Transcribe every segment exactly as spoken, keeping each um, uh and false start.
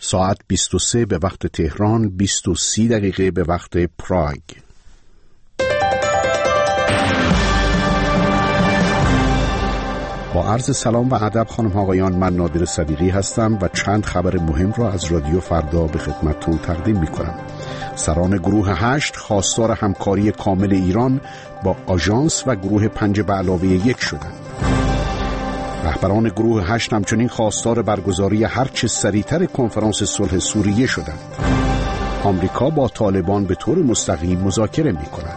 ساعت بیست و سه به وقت تهران، بیست و سه دقیقه به وقت پراگ. با عرض سلام و ادب خانم ها آقایان، من نادر صدیقی هستم و چند خبر مهم را از رادیو فردا به خدمتتون تقدیم می کنم. سران گروه هشت خواستار همکاری کامل ایران با آژانس و گروه پنج به علاوه یک شدند. رهبران گروه هشت همچنین خواستار برگزاری هرچه سریعتر کنفرانس صلح سوریه شدند. آمریکا با طالبان به طور مستقیم مذاکره می کند.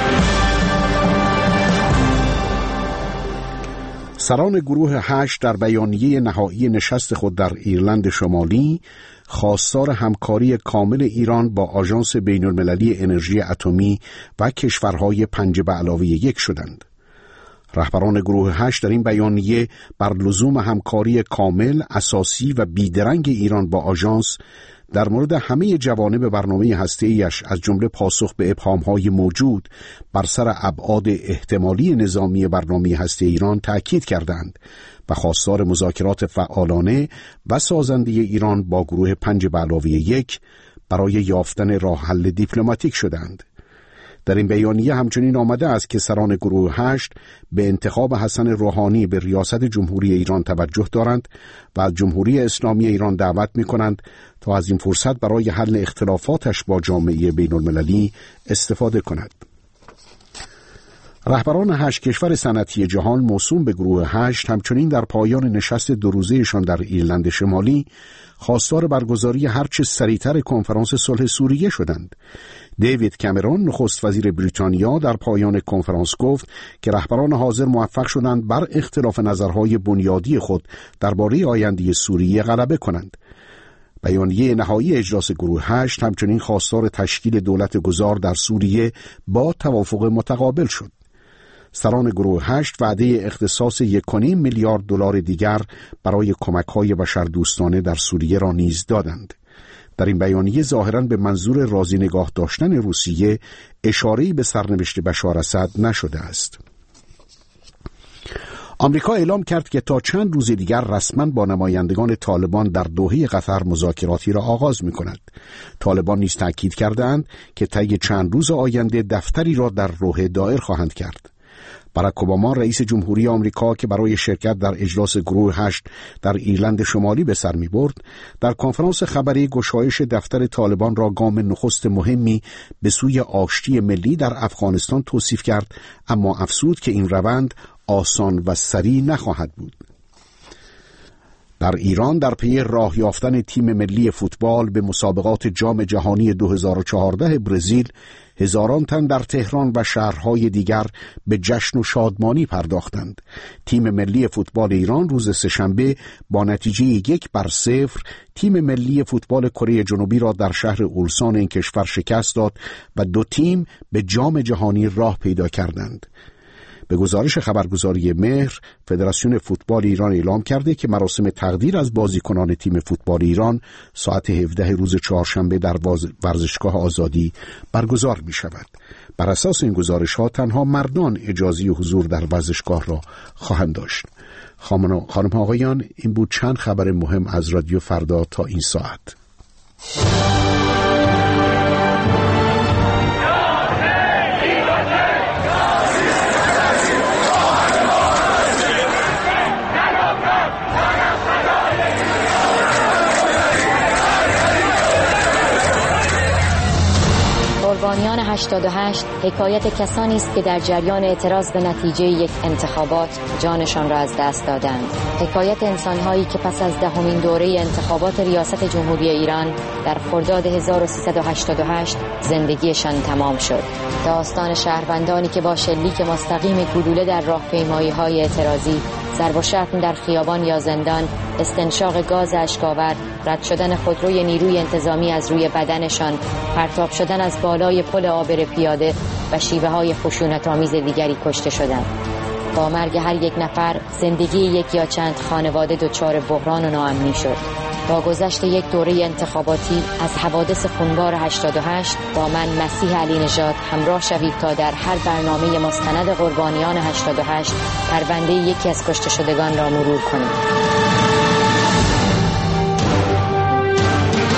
سران گروه هشت در بیانیه نهایی نشست خود در ایرلند شمالی خواستار همکاری کامل ایران با آژانس بین المللی انرژی اتمی و کشورهای پنج به علاوه یک شدند. رهبران گروه هشت در این بیانیه بر لزوم همکاری کامل، اساسی و بیدرنگ ایران با آژانس در مورد همه جوانب برنامه هسته‌ایش از جمله پاسخ به ابهام‌های موجود بر سر ابعاد احتمالی نظامی برنامه هسته ایران تأکید کردند و خواستار مذاکرات فعالانه و سازنده ایران با گروه پنج به علاوه یک برای یافتن راه حل دیپلماتیک شدند. در این بیانیه همچنین آمده است که سران گروه هشت به انتخاب حسن روحانی به ریاست جمهوری ایران توجه دارند و از جمهوری اسلامی ایران دعوت می کنند تا از این فرصت برای حل اختلافاتش با جامعه بین المللی استفاده کند. رهبران هشت کشور صنعتی جهان موسوم به گروه هشت همچنین در پایان نشست دو روزه‌شان در ایرلند شمالی خواستار برگزاری هرچه سریعتر کنفرانس صلح سوریه شدند. دیوید کامرون نخست وزیر بریتانیا در پایان کنفرانس گفت که رهبران حاضر موفق شدند بر اختلاف نظرهای بنیادی خود درباره آینده سوریه غلبه کنند. بیانیه نهایی اجلاس گروه هشت همچنین خواستار تشکیل دولت گذار در سوریه با توافق متقابل شد. سران گروه هشت وعده اختصاص یک و نیم میلیارد دلار دیگر برای کمک‌های بشردوستانه در سوریه را نیز دادند. در این بیانیه ظاهراً به منظور راضی نگاه داشتن روسیه اشاره‌ای به سرنوشت بشار اسد نشده است. آمریکا اعلام کرد که تا چند روز دیگر رسما با نمایندگان طالبان در دوحه قطر مذاکراتی را آغاز می‌کند. طالبان نیز تأکید کردند که طی چند روز آینده دفتری را در روحه دایر خواهند کرد. باراک اوباما رئیس جمهوری آمریکا که برای شرکت در اجلاس گروه هشت در ایرلند شمالی به سر می‌برد، در کنفرانس خبری گشایش دفتر طالبان را گام نخست مهمی به سوی آشتی ملی در افغانستان توصیف کرد، اما افزود که این روند آسان و سریع نخواهد بود. در ایران در پی راه یافتن تیم ملی فوتبال به مسابقات جام جهانی دو هزار و چهارده برزیل، هزاران تن در تهران و شهرهای دیگر به جشن و شادمانی پرداختند. تیم ملی فوتبال ایران روز سه‌شنبه با نتیجه یک بر صفر تیم ملی فوتبال کره جنوبی را در شهر اولسان این کشور شکست داد و دو تیم به جام جهانی راه پیدا کردند. به گزارش خبرگزاری مهر، فدراسیون فوتبال ایران اعلام کرده که مراسم تقدیر از بازیکنان تیم فوتبال ایران ساعت هفده روز چهارشنبه در ورزشگاه آزادی برگزار می شود. بر اساس این گزارش ها تنها مردان اجازه حضور در ورزشگاه را خواهند داشت. خانم ها آقایان، این بود چند خبر مهم از رادیو فردا تا این ساعت. قربانیان هشتاد و هشت حکایت کسانی است که در جریان اعتراض به نتیجه یک انتخابات جانشان را از دست دادند. حکایت انسان‌هایی که پس از دهمین دوره انتخابات ریاست جمهوری ایران در خرداد هزار و سیصد و هشتاد و هشت زندگیشان تمام شد. داستان شهروندانی که با شلیک مستقیم گلوله در راهپیمایی‌های اعتراضی، ضرب و شتم در خیابان یا زندان، استنشاق گاز اشک‌آور، رد شدن خودروی نیروی انتظامی از روی بدنشان، پرتاب شدن از بالای پل عابر پیاده و شیوه‌های خشونت‌آمیز دیگری کشته شدند. با مرگ هر یک نفر زندگی یک یا چند خانواده دچار بحران و ناامنی شد. با گذشت یک دوره انتخاباتی از حوادث خونبار هشتاد و هشت با من مسیح علی نژاد همراه شوید تا در هر برنامه مستند قربانیان هشتاد و هشت پرونده یکی از کشته شدگان را مرور کنیم.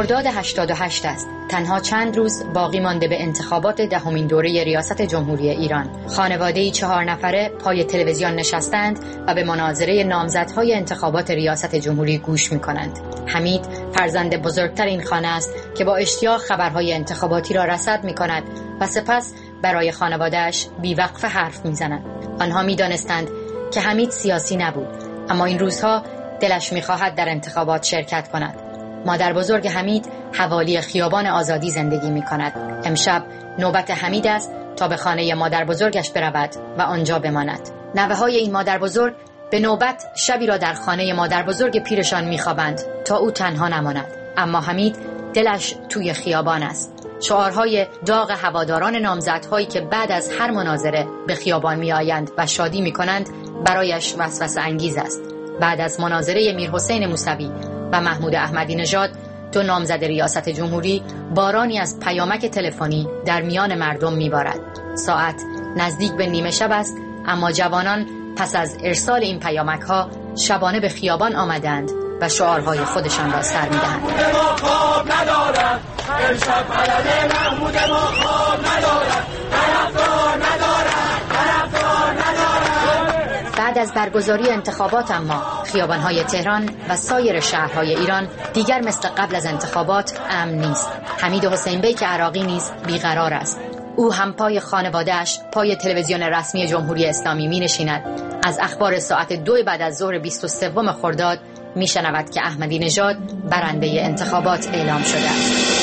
خرداد هشتاد و هشت است. تنها چند روز باقی مانده به انتخابات دهمین دوره ریاست جمهوری ایران. خانواده‌ای چهار نفره پای تلویزیون نشستند و به مناظره نامزدهای انتخابات ریاست جمهوری گوش می‌کنند. حمید فرزند بزرگتر این خانه است که با اشتیاق خبرهای انتخاباتی را رصد می‌کند و سپس برای خانواده‌اش بی‌وقفه حرف می‌زند. آنها می‌دانستند که حمید سیاسی نبود، اما این روزها دلش می‌خواهد در انتخابات شرکت کند. مادر بزرگ حمید حوالی خیابان آزادی زندگی می کند. امشب نوبت حمید است تا به خانه مادر بزرگش برود و آنجا بماند. نوه های این مادر بزرگ به نوبت شبی را در خانه مادر بزرگ پیرشان می خوابند تا او تنها نماند. اما حمید دلش توی خیابان است. شعارهای داغ هواداران نامزدهایی که بعد از هر مناظره به خیابان می آیند و شادی می کنند برایش وسوسه انگیز است. بعد از مناظره میرحسین موسوی و محمود احمدی نژاد، دو نامزد ریاست جمهوری، بارانی از پیامک تلفنی در میان مردم میبارد. ساعت نزدیک به نیمه شب است، اما جوانان پس از ارسال این پیامک ها شبانه به خیابان آمدند و شعارهای خودشان را سر میدهند. بعد از برگزاری انتخابات اما خیابان‌های تهران و سایر شهرهای ایران دیگر مثل قبل از انتخابات امن نیست. حمید حسین بیک عراقی نیز بیقرار است. او هم پای خانواده‌اش پای تلویزیون رسمی جمهوری اسلامی می‌نشیند. از اخبار ساعت دو بعد از ظهر بیست و سوم خرداد می‌شنود که احمدی نژاد برنده انتخابات اعلام شده است.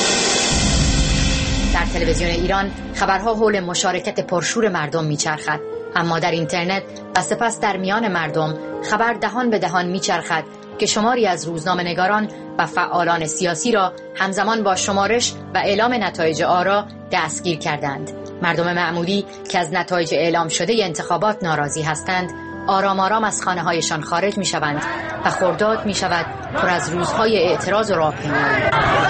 در تلویزیون ایران خبرها حول مشارکت پرشور مردم می‌چرخد، اما در اینترنت و سپس در میان مردم خبر دهان به دهان میچرخد که شماری از روزنامه‌نگاران و فعالان سیاسی را همزمان با شمارش و اعلام نتایج آرا دستگیر کردند. مردم معمولی که از نتایج اعلام شده انتخابات ناراضی هستند، آرام آرام از خانه‌هایشان خارج میشوند و خرداد میشود پر از روزهای اعتراض و راهپیمایی.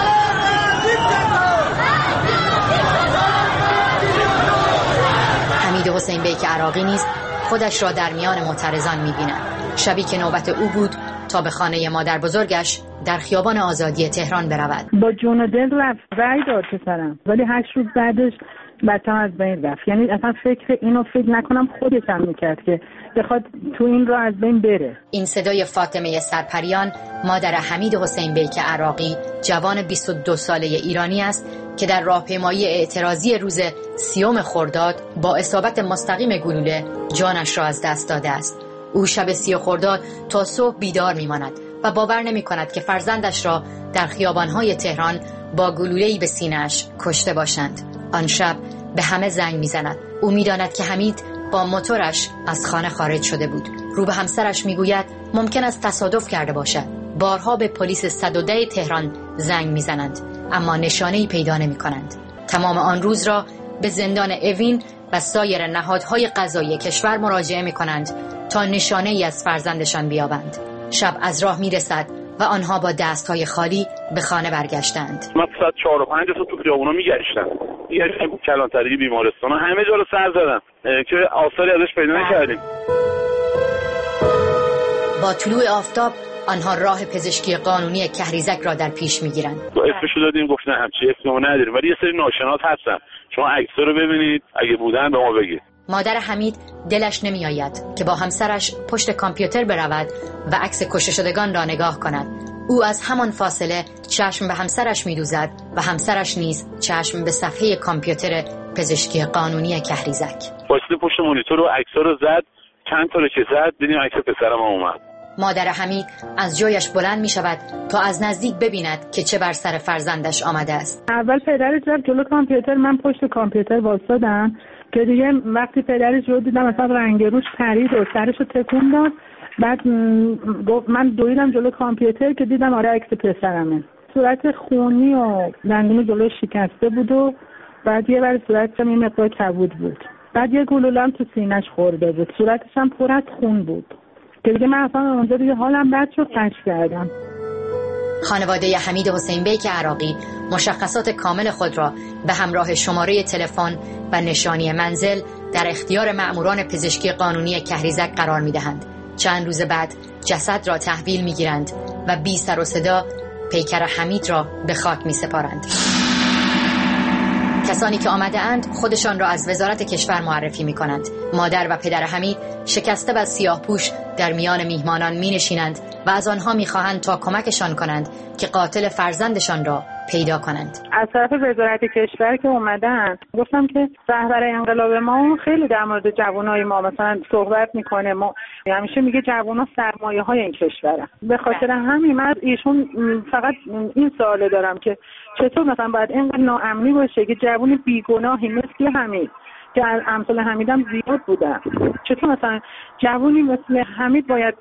حمید حسین بیک عراقی نیز خودش را در میان معترضان می‌بیند. شبی که نوبت او بود تا به خانه مادر بزرگش در خیابان آزادی تهران برود. با جون و دل رفت، رأی داد پسرم، ولی هشت روز بعدش بچه‌م از بین رفت. یعنی اصلا فکر اینو فکر نکنم خودش هم میکرد که بخواد تو این رو از بین بره. این صدای فاطمه سرپریان، مادر حمید حسین بیک عراقی، جوان بیست و دو ساله ایرانی است که در راهپیمایی اعتراضی روز سیوم خرداد با اصابت مستقیم گلوله جانش را از دست داده است. او شب سی خرداد تا صبح بیدار میماند و باور نمی کند که فرزندش را در خیابانهای تهران با گلوله‌ای به سینه‌اش کشته باشند. آن شب به همه زنگ میزند. او میداند که حمید با موتورش از خانه خارج شده بود. رو به همسرش میگوید ممکن است تصادف کرده باشد. بارها به پلیس صد و ده تهران زنگ میزنند، اما نشانه‌ای پیدا نمی‌کنند. تمام آن روز را به زندان اوین و سایر نهادهای قضایی کشور مراجعه می‌کنند تا نشانه‌ای از فرزندشان بیابند. شب از راه میرسد و آنها با دستهای خالی به خانه برگشتند. من ساعت چهار و پنج صبح تو خیابونا میگشتم. میگشتم کلانتری، بیمارستان، همه جا رو سر زدم که آثاری ازش پیدا نکردیم. با طلوع آفتاب آنها راه پزشکی قانونی کهریزک را در پیش میگیرند. اسمشو دادیم، گفتن همچی اسمو نداریم، ولی یه سری ناشناس هستن، شما عکس‌ها رو ببینید، اگه بودن به ما بگید. مادر حمید دلش نمیآید که با همسرش پشت کامپیوتر برود و عکس کشته شدگان را نگاه کند. او از همان فاصله چشم به همسرش می‌دوزد و همسرش نیز چشم به صفحه کامپیوتر پزشکی قانونی کهریزک. واسه پشت مانیتور و عکس‌ها رو زد، چند تا رو که زد، دیدیم عکس پسرم اومد. مادر حمید از جایش بلند می شود تا از نزدیک ببیند که چه بر سر فرزندش آمده است. اول پدرش رفت جلو کامپیوتر، من پشت کامپیوتر وایسادم که دیگه وقتی پدرش رو دیدم مثلا رنگ روش پرید و سرش رو تکون داد. بعد من دویدم جلو کامپیوتر که دیدم آره عکس پسرمه. صورت خونی و دندون جلو شکسته بود و بعد یه بر صورتش یه مقدار کبود بود. بعد یه گلوله هم تو سینه‌اش خورده بود. صورتش هم پر از خون بود. که دیگه من اصلا اونجا دیگه حالم بد شد، قش کردم. خانواده حمید حسین بیک عراقی مشخصات کامل خود را به همراه شماره تلفن و نشانی منزل در اختیار مأموران پزشکی قانونی کهریزک قرار می‌دهند. چند روز بعد جسد را تحویل می‌گیرند و بی سر و صدا پیکر حمید را به خاک می سپارند. کسانی که آمده اند خودشان را از وزارت کشور معرفی می کنند. مادر و پدر حمید شکسته و سیاه پوش در میان میهمانان می نشینند و از آنها می خواهند تا کمکشان کنند که قاتل فرزندشان را پیدا کنند. از طرف وزارت کشور که اومدن گفتم که رهبر انقلاب ما خیلی در مورد جوانای ما مثلا صحبت میکنه، ما همیشه میگه جوانا سرمایه های این کشورن. به خاطر همین من ایشون فقط این سوال دارم که چطور مثلا باید اینقدر ناامنی باشه که جوان بیگناهی مثل حمید که امثال حمیدم زیاد بودن، چطور مثلا جوانی مثل حمید باید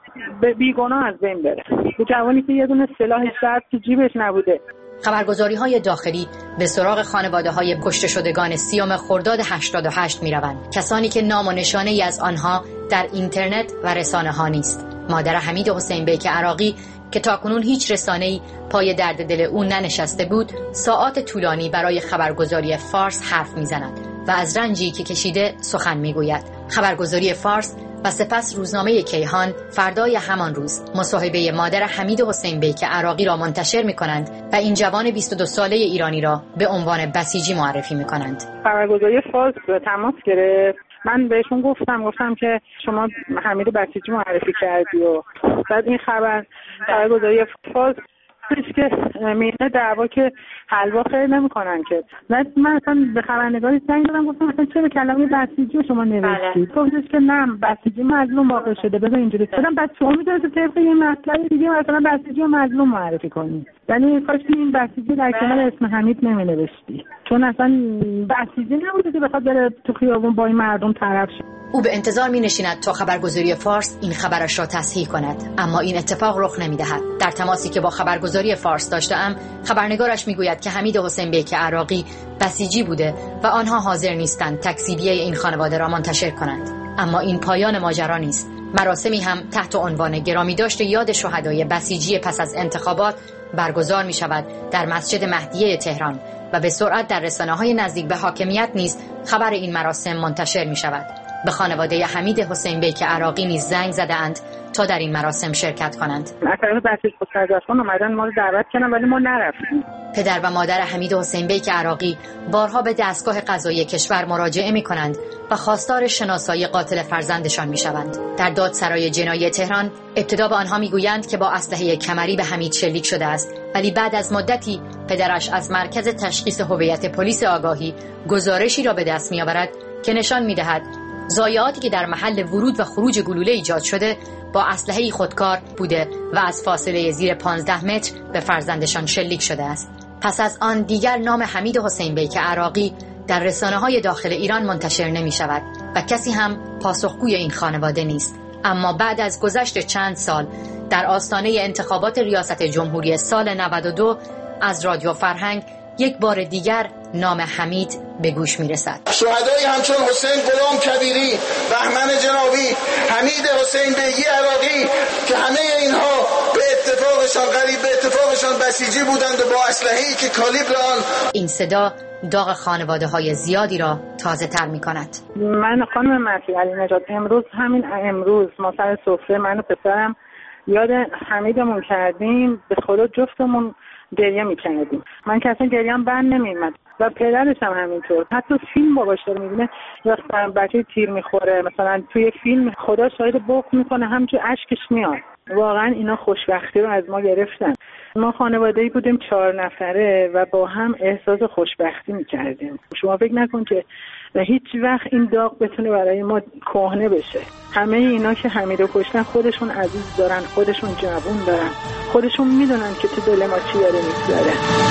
بیگناه از بین بره؟ به جوانی که یه دونه سلاح شرط تو جیبش نبوده. خبرگزاری های داخلی به سراغ خانواده های کشته شدگان سیوم خرداد هشتاد و هشت می روند. کسانی که نام و نشانه ای از آنها در اینترنت و رسانه ها نیست. مادر حمید حسین بیک عراقی که تاکنون هیچ رسانه‌ای پای درد دل او ننشسته بود، ساعات طولانی برای خبرگزاری فارس حرف می‌زند و از رنجی که کشیده سخن می‌گوید. خبرگزاری فارس و سپس روزنامه کیهان فردای همان روز مصاحبه مادر حمید حسین بیک عراقی را منتشر می‌کنند و این جوان بیست و دو ساله ایرانی را به عنوان بسیجی معرفی می‌کنند. خبرگزاری فارس تماس گرفت، من بهشون گفتم گفتم که شما حمید بسیجی معرفی کردی و بعد این خبر خبرگزاری فارس که میونه دعوا که حلوا خیر نمی‌کنن که من اصلا به خبرنگاری زنگ زدم گفتم مثلا چرا کلمه بسیجی شما نوشتید؟ گفتش که نه بسیجی مظلوم واقع شده بذار اینجوری. گفتم بعد شما می‌دونید طبق این مسئله دیگه مثلا بسیجی رو مظلوم معرفی کنید. یعنی کاش این بسیجی در کنار اسم حمید نمی‌نوشتی، چون اصلا بسیجی نبوده که بخواد بره تو خیابون با این مردم طرف شه. او به انتظار می‌نشیند تا خبرگزاری فارس این خبرش را تصحیح کند، اما این اتفاق رخ نمی‌دهد. در تماسی که با خبرگزاری فارس داشتم، خبرنگارش می‌گوید که حمید حسین بیک عراقی بسیجی بوده و آنها حاضر نیستند تکذیبیه این خانواده را منتشر کنند. اما این پایان ماجرا نیست. مراسمی هم تحت عنوان گرامی داشت یاد شهدای بسیجی پس از انتخابات برگزار می‌شود در مسجد مهدیه تهران و به سرعت در رسانه‌های نزدیک به حاکمیت نیز خبر این مراسم منتشر می‌شود. به خانواده حمید حسین بیک عراقی نیز زنگ زدند تا در این مراسم شرکت کنند. اصلا بسیج خودسرزادخان اومدن ما رو دعوت کردن ولی ما نرفتیم. پدر و مادر حمید حسین بیک عراقی بارها به دستگاه قضایی کشور مراجعه می کنند و خواستار شناسایی قاتل فرزندشان می شوند. در دادسرای جنایی تهران ابتدا به آنها می گویند که با اسلحه کمری به حمید شلیک شده است، ولی بعد از مدتی پدرش از مرکز تشخیص هویت پلیس آگاهی گزارشی را به دست می آورد که نشان می دهد ضایعاتی که در محل ورود و خروج گلوله ایجاد شده با اسلحه خودکار بوده و از فاصله زیر پانزده متر به فرزندشان شلیک شده است. پس از آن دیگر نام حمید حسین بیک عراقی در رسانه‌های داخل ایران منتشر نمی شود و کسی هم پاسخگوی این خانواده نیست. اما بعد از گذشت چند سال در آستانه انتخابات ریاست جمهوری سال نود و دو از رادیو فرهنگ یک بار دیگر نام حمید به گوش میرسد. شهدایی همچون حسین غلام کبیری، بهمن جنابی، حمید حسین بیک عراقی که همه اینها به اتفاقشان قریب به اتفاقشان بسیجی بودند و با اسلحه‌ای که کالیبر آن. این صدا داغ خانواده های زیادی را تازه تر می کند. من خانم مرسی علی نجات امروز همین امروز ما سر سفره من و پسرم یاد حمیدمون کردیم، به خدا جفتمون گریه می‌کردیم. من که اصلا گریه‌ام بند نمی‌اومد و پدرش هم همینطور. حتی فیلم باباش داره می‌بینه وقتی بچه تیر می‌خوره مثلا توی فیلم خدا شاهد بغض می‌کنه همچون اشکش میاد. واقعا اینا خوشبختی رو از ما گرفتن. ما خانواده‌ای بودیم چهار نفره و با هم احساس خوشبختی می‌کردیم. شما فکر نکن که هیچ وقت این داغ بتونه برای ما کهنه بشه. همه اینا که حمیدو کشتن خودشون عزیز دارن، خودشون جوون دارن، خودشون میدونن که تو دل ما چی داره میگذره.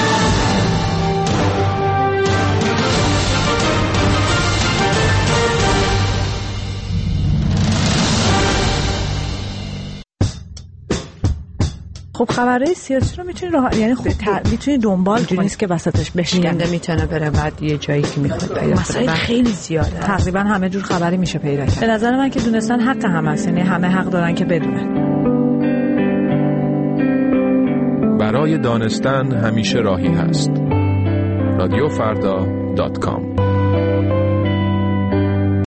خب خبرهای سیاسی رو میتونی راه یعنی خب میتونی دنبال کنی، نیست که وسطش بشکنه، میتونه بره بعد یه جایی که میخواد پیدا مسائل خیلی زیاده، تقریبا همه جور خبری میشه پیدا کرد. به نظر من که دونستن حق هم هست، یعنی همه حق دارن که بدونن. برای دانستن همیشه راهی هست. رادیو فردا دات کام